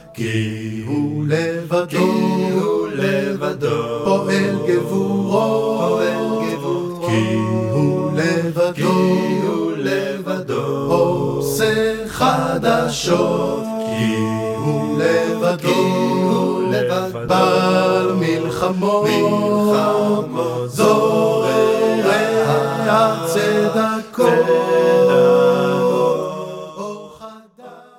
כי הוא לבדו, פועל גבורות, כי הוא לבדו, עושה חדשות, כי הוא לבדו, בעל מלחמות,